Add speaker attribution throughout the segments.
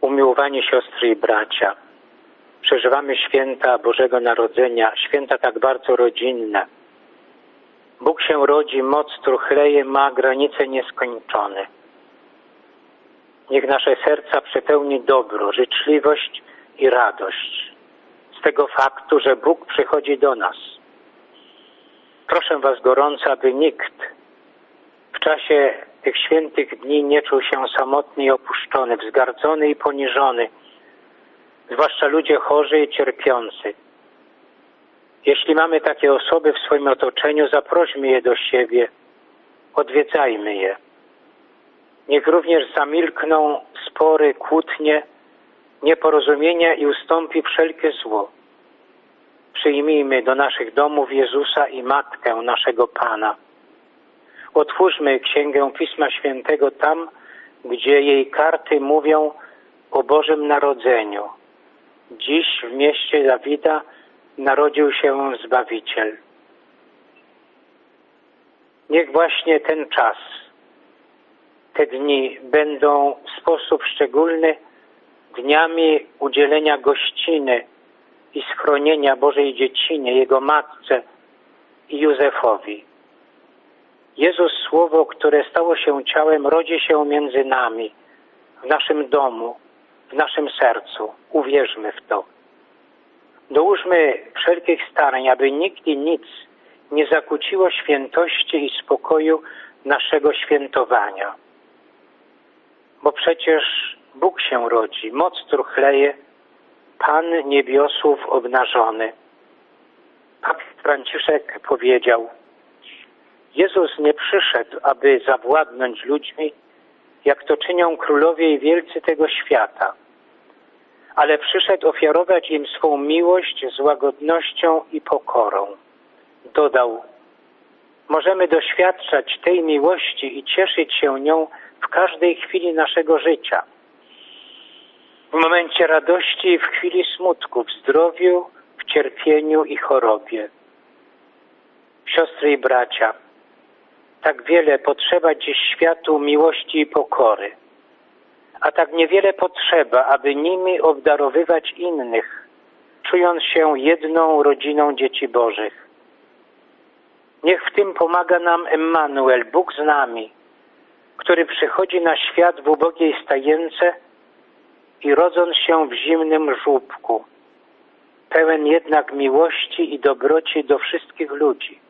Speaker 1: Umiłowani siostry i bracia, przeżywamy święta Bożego Narodzenia, święta tak bardzo rodzinne. Bóg się rodzi, moc truchleje, ma granice nieskończone. Niech nasze serca przepełni dobro, życzliwość i radość z tego faktu, że Bóg przychodzi do nas. Proszę Was gorąco, aby nikt w czasie tych świętych dni nie czuł się samotny i opuszczony, wzgardzony i poniżony, zwłaszcza ludzie chorzy i cierpiący. Jeśli mamy takie osoby w swoim otoczeniu, zaprośmy je do siebie, odwiedzajmy je. Niech również zamilkną spory, kłótnie, nieporozumienia i ustąpi wszelkie zło. Przyjmijmy do naszych domów Jezusa i Matkę naszego Pana. Otwórzmy Księgę Pisma Świętego tam, gdzie jej karty mówią o Bożym Narodzeniu. Dziś w mieście Dawida narodził się Zbawiciel. Niech właśnie ten czas, te dni będą w sposób szczególny dniami udzielenia gościny i schronienia Bożej Dziecinie, Jego Matce i Józefowi. Jezus Słowo, które stało się ciałem, rodzi się między nami, w naszym domu, w naszym sercu. Uwierzmy w to. Dołóżmy wszelkich starań, aby nikt i nic nie zakłóciło świętości i spokoju naszego świętowania. Bo przecież Bóg się rodzi, moc truchleje, Pan niebiosów obnażony. Papież Franciszek powiedział: Jezus nie przyszedł, aby zawładnąć ludźmi, jak to czynią królowie i wielcy tego świata, ale przyszedł ofiarować im swą miłość z łagodnością i pokorą. Dodał: możemy doświadczać tej miłości i cieszyć się nią w każdej chwili naszego życia. W momencie radości, w chwili smutku, w zdrowiu, w cierpieniu i chorobie. Siostry i bracia, tak wiele potrzeba dziś światu miłości i pokory, a tak niewiele potrzeba, aby nimi obdarowywać innych, czując się jedną rodziną dzieci Bożych. Niech w tym pomaga nam Emmanuel, Bóg z nami, który przychodzi na świat w ubogiej stajence i rodząc się w zimnym żłóbku, pełen jednak miłości i dobroci do wszystkich ludzi.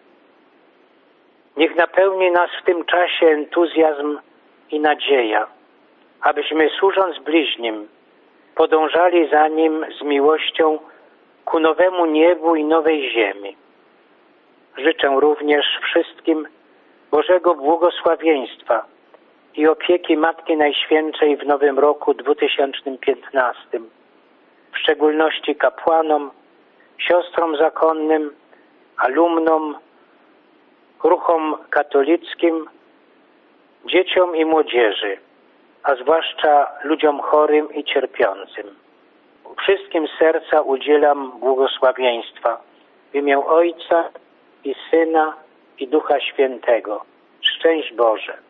Speaker 1: Niech napełni nas w tym czasie entuzjazm i nadzieja, abyśmy służąc bliźnim podążali za Nim z miłością ku nowemu niebu i nowej ziemi. Życzę również wszystkim Bożego błogosławieństwa i opieki Matki Najświętszej w nowym roku 2015. W szczególności kapłanom, siostrom zakonnym, alumnom, ruchom katolickim, dzieciom i młodzieży, a zwłaszcza ludziom chorym i cierpiącym. Wszystkim z serca udzielam błogosławieństwa w imię Ojca i Syna i Ducha Świętego. Szczęść Boże.